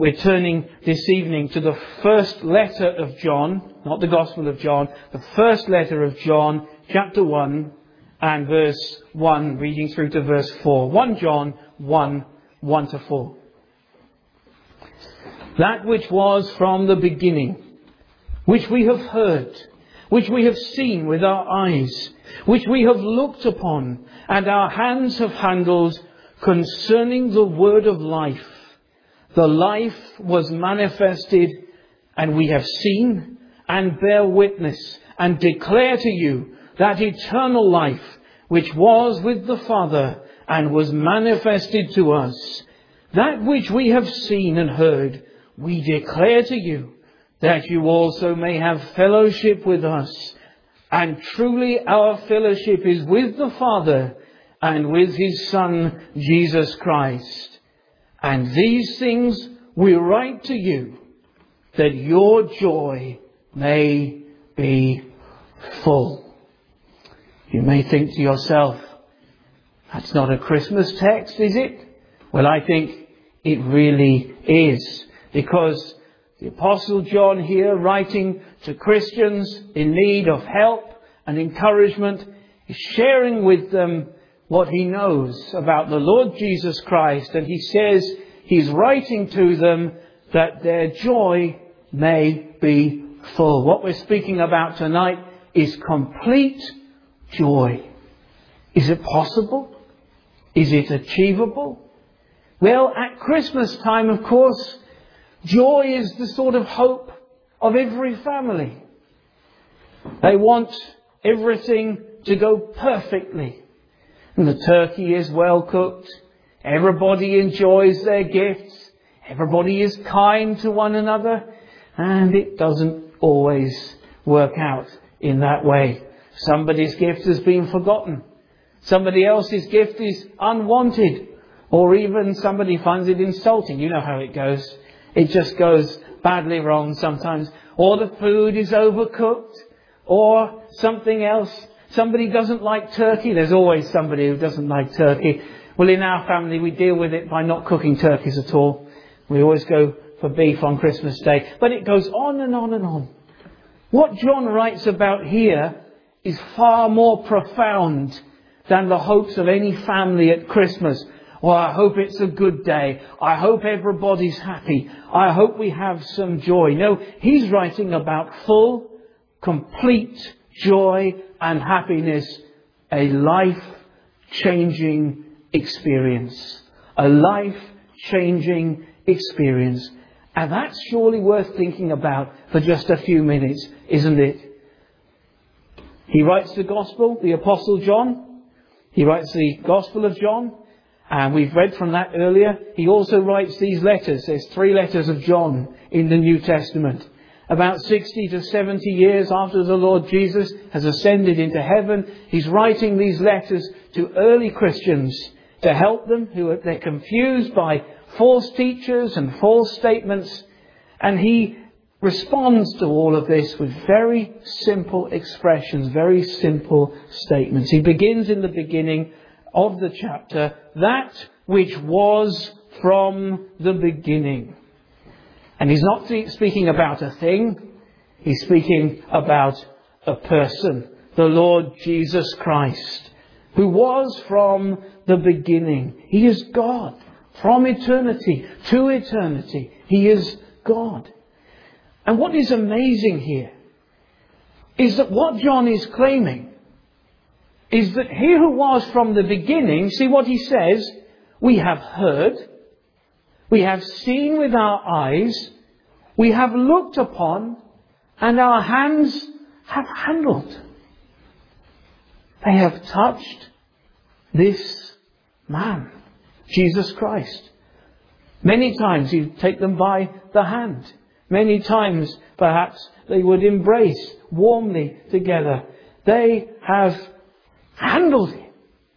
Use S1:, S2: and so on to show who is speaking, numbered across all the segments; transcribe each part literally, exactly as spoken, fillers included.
S1: We're turning this evening to the first letter of John, not the Gospel of John, the first letter of John, chapter one and verse one, reading through to verse four. First John one, one to four. That which was from the beginning, which we have heard, which we have seen with our eyes, which we have looked upon, and our hands have handled, concerning the word of life. The life was manifested, and we have seen and bear witness and declare to you that eternal life which was with the Father and was manifested to us. That which we have seen and heard, we declare to you, that you also may have fellowship with us. And truly our fellowship is with the Father and with His Son, Jesus Christ. And these things we write to you, that your joy may be full. You may think to yourself, that's not a Christmas text, is it? Well, I think it really is. Because the Apostle John here, writing to Christians in need of help and encouragement, is sharing with them what he knows about the Lord Jesus Christ. And he says he's writing to them that their joy may be full. What we're speaking about tonight is complete joy. Is it possible? Is it achievable? Well, at Christmas time, of course, joy is the sort of hope of every family. They want everything to go perfectly. And the turkey is well cooked. Everybody enjoys their gifts. Everybody is kind to one another. And it doesn't always work out in that way. Somebody's gift has been forgotten. Somebody else's gift is unwanted. Or even somebody finds it insulting. You know how it goes. It just goes badly wrong sometimes. Or the food is overcooked. Or something else. Somebody doesn't like turkey. There's always somebody who doesn't like turkey. Well, in our family, we deal with it by not cooking turkeys at all. We always go for beef on Christmas Day. But it goes on and on and on. What John writes about here is far more profound than the hopes of any family at Christmas. Well, I hope it's a good day. I hope everybody's happy. I hope we have some joy. No, he's writing about full, complete joy and happiness. A life-changing experience. A life-changing experience. And that's surely worth thinking about for just a few minutes, isn't it? He writes the Gospel, the Apostle John. He writes the Gospel of John. And we've read from that earlier. He also writes these letters. There's three letters of John in the New Testament. About sixty to seventy years after the Lord Jesus has ascended into heaven, he's writing these letters to early Christians to help them who they're confused by false teachers and false statements. And he responds to all of this with very simple expressions, very simple statements. He begins in the beginning of the chapter, that which was from the beginning. And he's not speaking about a thing. He's speaking about a person, the Lord Jesus Christ, who was from the beginning. He is God. From eternity to eternity, He is God. And what is amazing here is that what John is claiming is that He who was from the beginning, see what he says, we have heard, we have seen with our eyes, we have looked upon, and our hands have handled. They have touched this man, Jesus Christ. Many times you take them by the hand. Many times perhaps they would embrace warmly together. They have handled Him.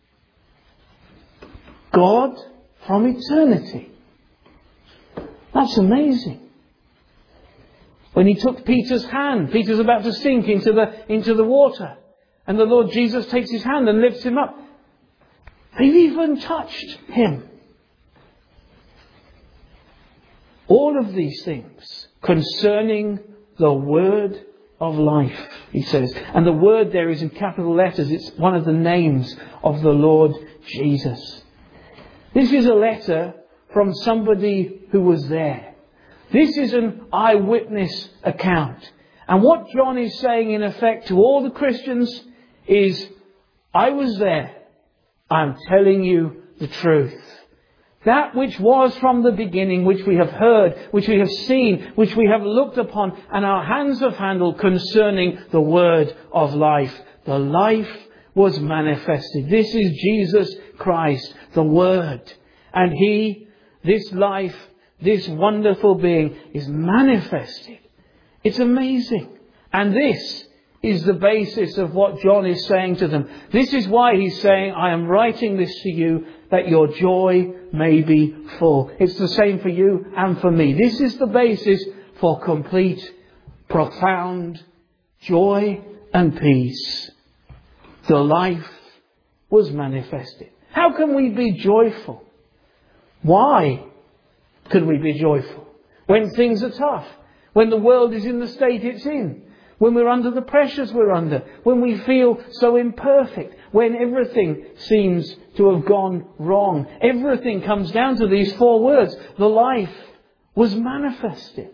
S1: God from eternity. That's amazing. When He took Peter's hand, Peter's about to sink into the, into the water. And the Lord Jesus takes his hand and lifts him up. They've even touched Him. All of these things concerning the word of life, he says. And the word there is in capital letters. It's one of the names of the Lord Jesus. This is a letter from somebody who was there. This is an eyewitness account. And what John is saying in effect to all the Christians is, I was there. I'm telling you the truth. That which was from the beginning, which we have heard, which we have seen, which we have looked upon, and our hands have handled concerning the word of life. The life was manifested. This is Jesus Christ, the Word. And He, this life, this wonderful being, is manifested. It's amazing. And this is the basis of what John is saying to them. This is why he's saying, I am writing this to you, that your joy may be full. It's the same for you and for me. This is the basis for complete, profound joy and peace. The life was manifested. How can we be joyful? Why can we be joyful? When things are tough. When the world is in the state it's in. When we're under the pressures we're under. When we feel so imperfect. When everything seems to have gone wrong. Everything comes down to these four words. The life was manifested.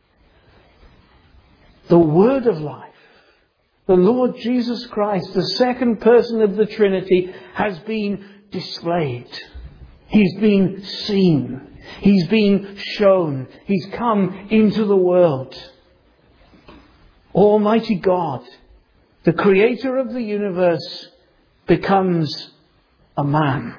S1: The word of life. The Lord Jesus Christ, the second person of the Trinity, has been displayed. He's been seen. He's been shown. He's come into the world. Almighty God, the creator of the universe, becomes a man.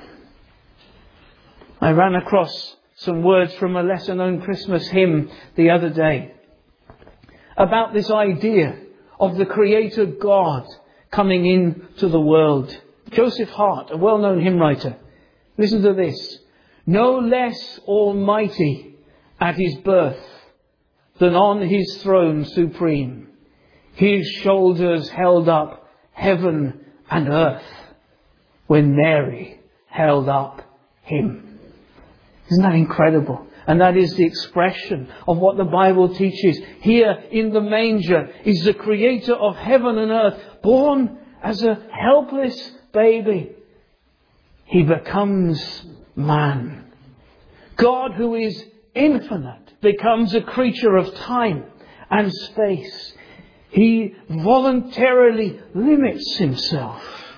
S1: I ran across some words from a lesser known Christmas hymn the other day about this idea of the Creator God coming into the world. Joseph Hart, a well-known hymn writer. Listen to this. No less almighty at his birth than on his throne supreme. His shoulders held up heaven and earth when Mary held up him. Isn't that incredible? And that is the expression of what the Bible teaches. Here in the manger is the Creator of heaven and earth, born as a helpless baby. He becomes man. God, who is infinite, becomes a creature of time and space. He voluntarily limits himself.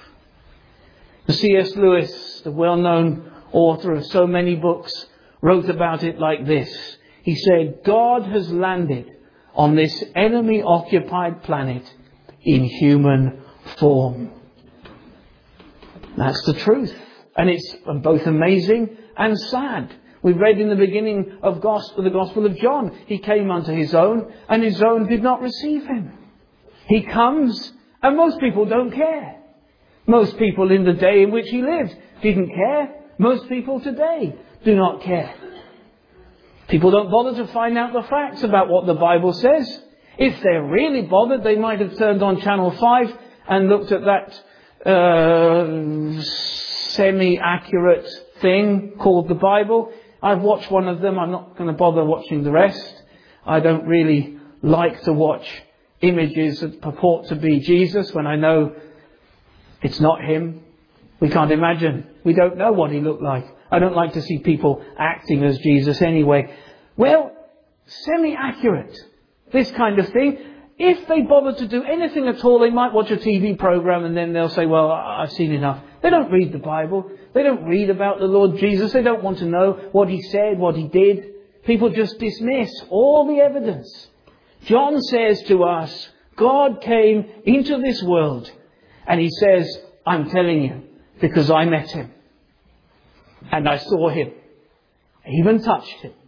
S1: C S Lewis, the well-known author of so many books, wrote about it like this. He said, God has landed on this enemy-occupied planet in human form. That's the truth. And it's both amazing and sad. We read in the beginning of gospel, the Gospel of John, He came unto His own, and His own did not receive Him. He comes, and most people don't care. Most people in the day in which He lived didn't care. Most people today do not care. People don't bother to find out the facts about what the Bible says. If they're really bothered, they might have turned on Channel five and looked at that uh, semi-accurate thing called the Bible. I've watched one of them. I'm not going to bother watching the rest. I don't really like to watch images that purport to be Jesus when I know it's not Him. We can't imagine. We don't know what He looked like. I don't like to see people acting as Jesus anyway. Well, semi-accurate, this kind of thing. If they bother to do anything at all, they might watch a T V program and then they'll say, well, I've seen enough. They don't read the Bible. They don't read about the Lord Jesus. They don't want to know what He said, what He did. People just dismiss all the evidence. John says to us, God came into this world and He says, I'm telling you, because I met Him. And I saw Him. I even touched Him.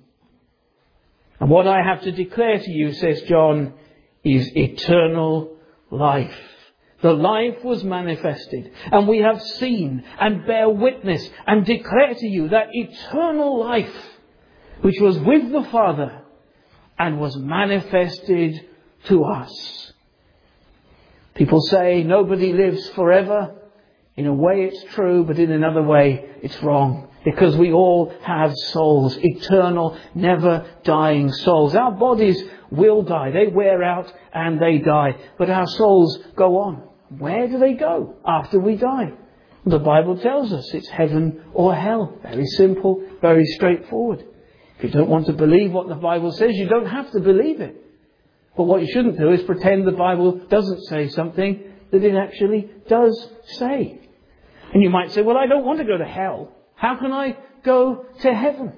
S1: And what I have to declare to you, says John, is eternal life. The life was manifested. And we have seen and bear witness and declare to you that eternal life, which was with the Father and was manifested to us. People say nobody lives forever. In a way it's true, but in another way it's wrong. Because we all have souls, eternal, never dying souls. Our bodies will die. They wear out and they die. But our souls go on. Where do they go after we die? The Bible tells us it's heaven or hell. Very simple, very straightforward. If you don't want to believe what the Bible says, you don't have to believe it. But what you shouldn't do is pretend the Bible doesn't say something that it actually does say. And you might say, well, I don't want to go to hell. How can I go to heaven?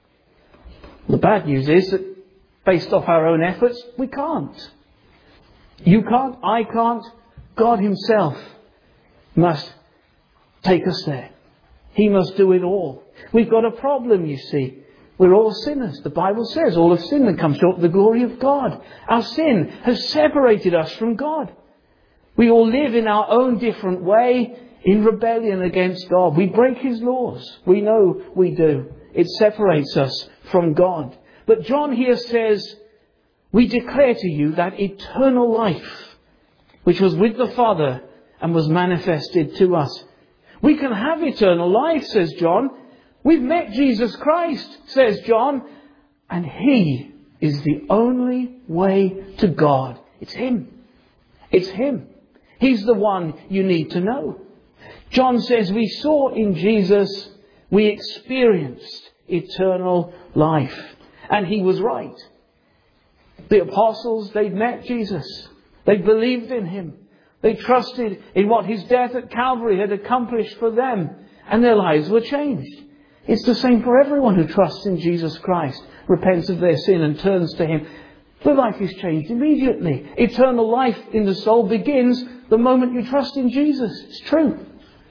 S1: The bad news is that based off our own efforts, we can't. You can't, I can't. God himself must take us there. He must do it all. We've got a problem, you see. We're all sinners. The Bible says all have sinned and come short of the glory of God. Our sin has separated us from God. We all live in our own different way, in rebellion against God. We break his laws. We know we do. It separates us from God. But John here says, we declare to you that eternal life, which was with the Father and was manifested to us. We can have eternal life, says John. We've met Jesus Christ, says John, and he is the only way to God. It's him. It's him. He's the one you need to know. John says we saw in Jesus, we experienced eternal life. And he was right. The apostles, they'd met Jesus. They believed in him. They trusted in what his death at Calvary had accomplished for them. And their lives were changed. It's the same for everyone who trusts in Jesus Christ, repents of their sin and turns to him. Their life is changed immediately. Eternal life in the soul begins the moment you trust in Jesus. It's true.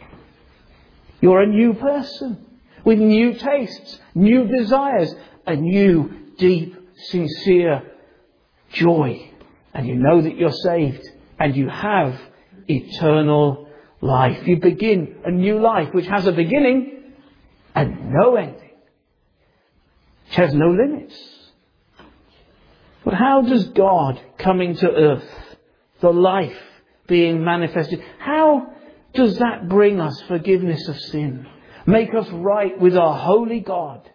S1: You're a new person with new tastes, new desires, a new, deep, sincere joy. And you know that you're saved and you have eternal life. You begin a new life which has a beginning and no ending. Which has no limits. But how does God coming to earth, the life being manifested, how does that bring us forgiveness of sin? Make us right with our holy God?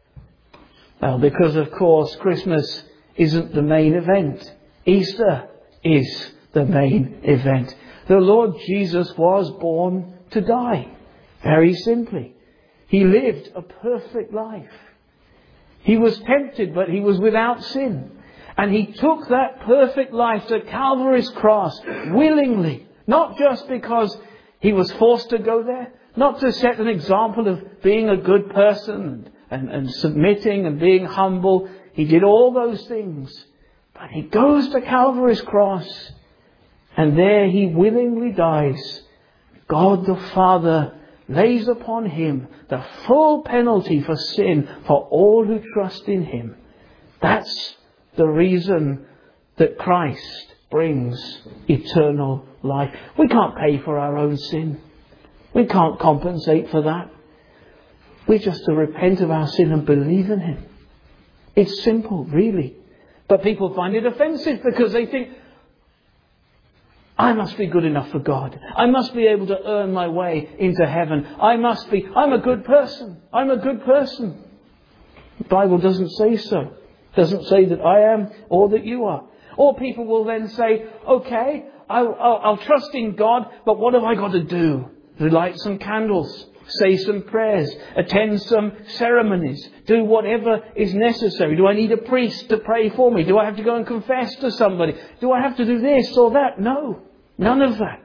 S1: Well, because of course Christmas isn't the main event. Easter is the main event. The Lord Jesus was born to die. Very simply. He lived a perfect life. He was tempted, but he was without sin. And he took that perfect life to Calvary's cross willingly. Not just because he was forced to go there. Not to set an example of being a good person and, and submitting and being humble. He did all those things. But he goes to Calvary's cross. And there he willingly dies. God the Father lays upon him the full penalty for sin for all who trust in him. That's the reason that Christ brings eternal life. We can't pay for our own sin. We can't compensate for that. We just to repent of our sin and believe in him. It's simple, really. But people find it offensive because they think, I must be good enough for God. I must be able to earn my way into heaven. I must be, I'm a good person. I'm a good person. The Bible doesn't say so. It doesn't say that I am or that you are. Or people will then say, okay, I'll, I'll, I'll trust in God, but what have I got to do? Light some candles, say some prayers, attend some ceremonies, do whatever is necessary. Do I need a priest to pray for me? Do I have to go and confess to somebody? Do I have to do this or that? No. None of that.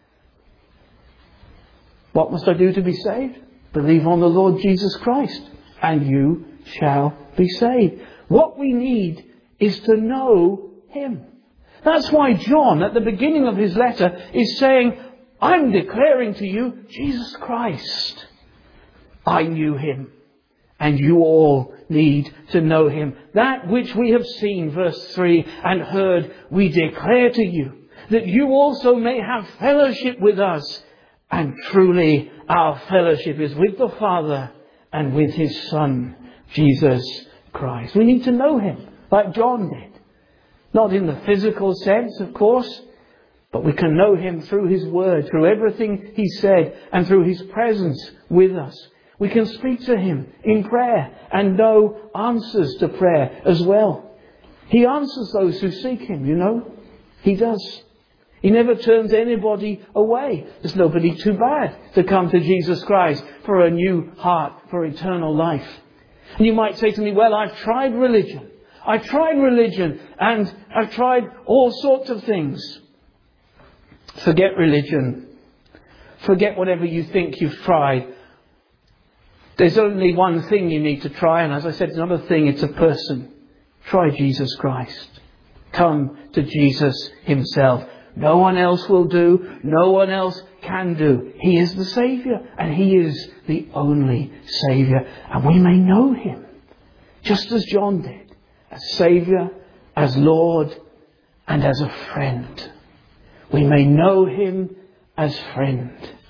S1: What must I do to be saved? Believe on the Lord Jesus Christ, and you shall be saved. What we need is to know him. That's why John, at the beginning of his letter, is saying, I'm declaring to you Jesus Christ. I knew him, and you all need to know him. That which we have seen, verse three, and heard, we declare to you, that you also may have fellowship with us. And truly our fellowship is with the Father and with his Son, Jesus Christ. We need to know him like John did. Not in the physical sense, of course, but we can know him through his word, through everything he said, and through his presence with us. We can speak to Him in prayer and know answers to prayer as well. He answers those who seek Him, you know. He does. He never turns anybody away. There's nobody too bad to come to Jesus Christ for a new heart, for eternal life. And you might say to me, well, I've tried religion. I've tried religion and I've tried all sorts of things. Forget religion. Forget whatever you think you've tried. There's only one thing you need to try, and as I said, it's not a thing, it's a person. Try Jesus Christ. Come to Jesus Himself. No one else will do. No one else can do. He is the Saviour, and He is the only Saviour. And we may know Him, just as John did, as Saviour, as Lord, and as a friend. We may know Him as friend.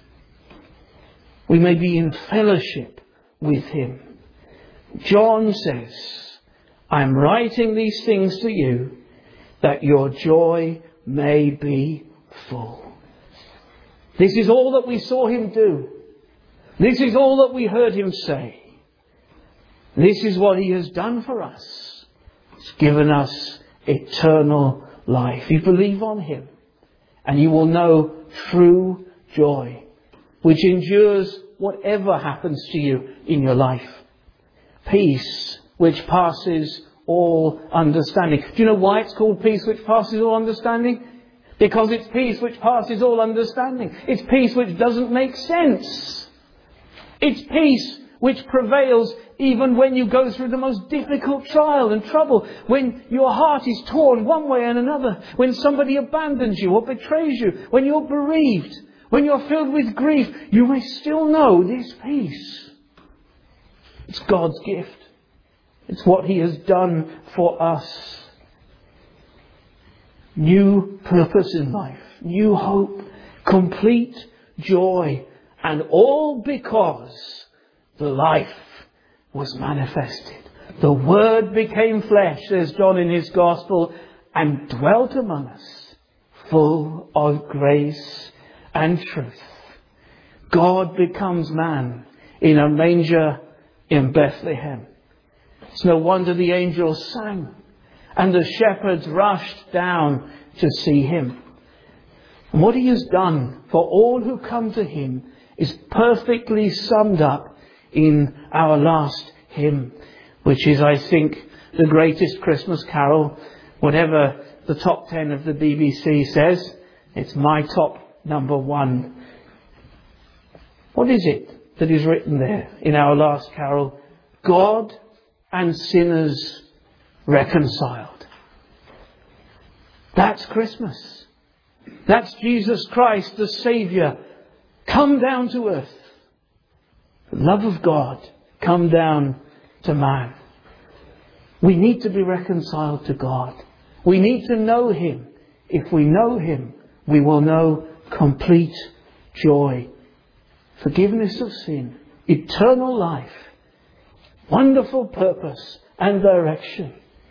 S1: We may be in fellowship with Him. John says, I'm writing these things to you that your joy may be full. This is all that we saw Him do. This is all that we heard Him say. This is what He has done for us. He's given us eternal life. You believe on Him and you will know true joy, which endures whatever happens to you in your life. Peace which passes all understanding. Do you know why it's called peace which passes all understanding? Because it's peace which passes all understanding. It's peace which doesn't make sense. It's peace which prevails even when you go through the most difficult trial and trouble. When your heart is torn one way and another. When somebody abandons you or betrays you. When you're bereaved. When you're filled with grief. You may still know this peace. It's God's gift. It's what He has done for us. New purpose in life. New hope. Complete joy. And all because the life was manifested. The Word became flesh, says John in his Gospel, and dwelt among us, full of grace and truth. God becomes man in a manger in Bethlehem. It's no wonder the angels sang and the shepherds rushed down to see Him. And what He has done for all who come to Him is perfectly summed up in our last hymn, which is, I think, the greatest Christmas carol. Whatever the top ten of the B B C says, it's my top number one. What is it that is written there in our last carol? God and sinners reconciled. That's Christmas. That's Jesus Christ, the Saviour, come down to earth. The love of God come down to man. We need to be reconciled to God. We need to know Him. If we know Him, we will know complete joy, forgiveness of sin, eternal life, wonderful purpose and direction.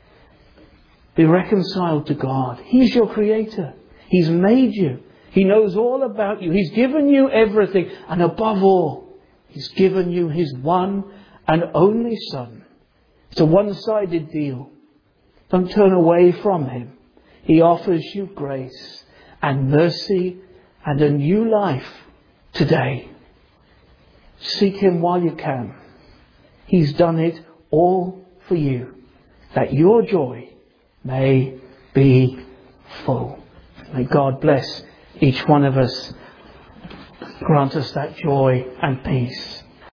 S1: Be reconciled to God. He's your Creator. He's made you. He knows all about you. He's given you everything. And above all, He's given you His one and only Son. It's a one-sided deal. Don't turn away from Him. He offers you grace and mercy and a new life today. Seek Him while you can. He's done it all for you, that your joy may be full. May God bless each one of us. Grant us that joy and peace.